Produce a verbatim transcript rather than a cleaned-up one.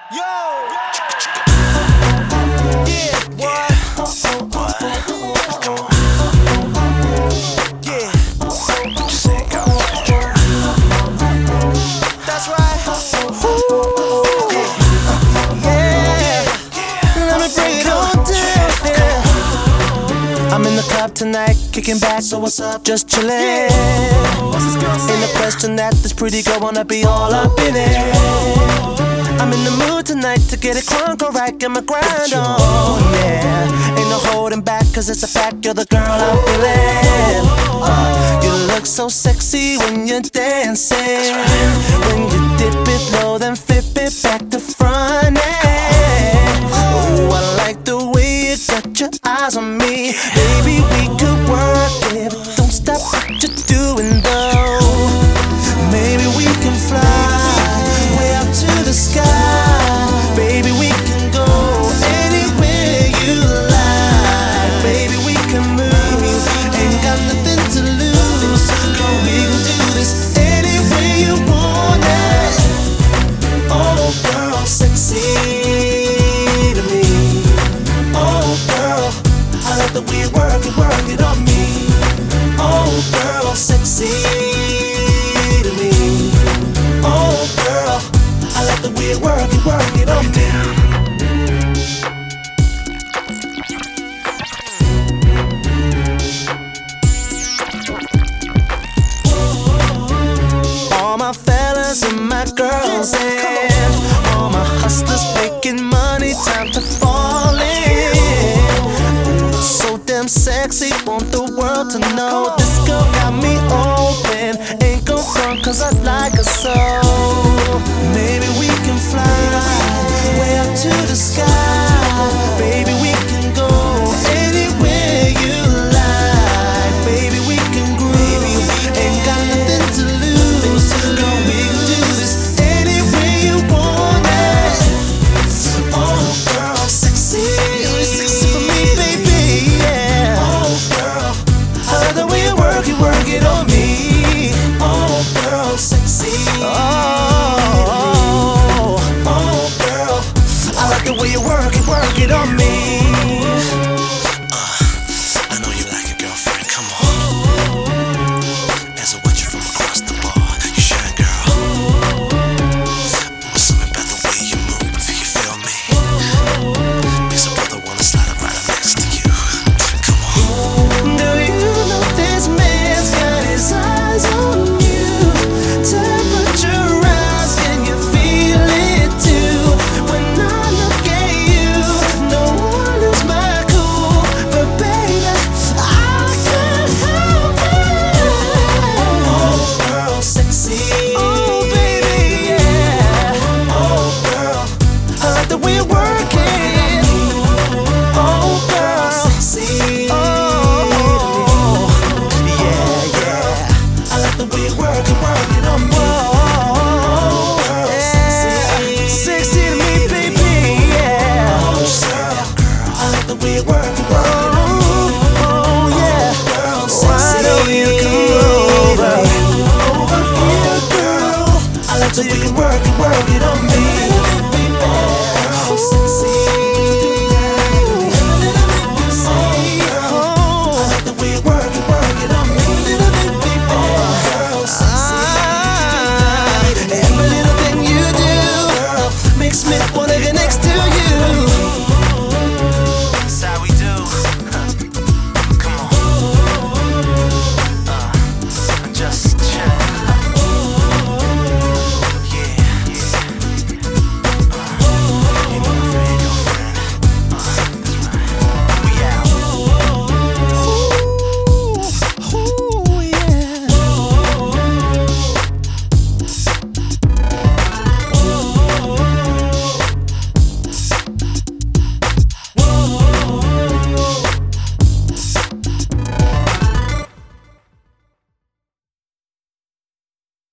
Yo! Yeah, what? Yeah. That's right. Ooh. Yeah. Let me bring it on down. Yeah. I'm in the club tonight, kicking back. So what's up? Just chillin'. Ain't no question that this pretty girl wanna be all up in it. I'm in the mood tonight to get it crunk alright, get my grind on, yeah. Ain't no holding back, cause it's a fact, you're the girl I'm feeling. uh, You look so sexy when you're dancing. When you dip it low, then flip it back to front, yeah. Oh, I like the way you got your eyes on me. Baby, we could work it, but don't stop what you're doing though. Maybe we can fly way up to the sky. Baby, we can go anywhere you like. Baby, we can move, ain't got nothing to lose. Girl, we can do this any way you want it. Oh, girl, sexy to me. Oh, girl, I like the way you work it, work it on me. Oh, girl, sexy to me. Oh, girl, I like the way you work it, work it on me. All my fellas and my girls and all my hustlers making money, time to fall in. So damn sexy, want the world to know. This girl got me open, ain't gon' front cause I like her so. Maybe we can fly way up to the sky. Baby, we can go anywhere you like. Baby, we can groove, ain't got nothing to lose. Girl, we can do this any way you want it. Oh, girl, sexy, sexy for me, baby, yeah. Oh, girl, I like the way you work it, work it on me. Oh, girl, sexy. Oh, oh, girl, I like the way you work it, work it on me. Uh, I know you like it, girlfriend, come on. As I watch you from across the bar, you shine, girl. I'm assuming about the way you move, you feel me? Because a brother wanna slide up right up next to you. Come on. Do you know this man's got his eyes on you? Temperature rise, can you feel it too? When I look at you, no one is my cool, but baby, I can't help it. Oh, girl, sexy. Oh, baby, yeah. Oh, girl, I like the way you work it. Oh, girl, sexy. Oh, yeah, yeah. I like the way you work it, work it on me. Oh, girl, sexy. Sexy to me, baby, yeah. Oh, girl, I like the way you work it, work it on me. Oh, yeah. Girl, sexy. Why don't you come over? Over here, girl. I like the way you work it, work it on me.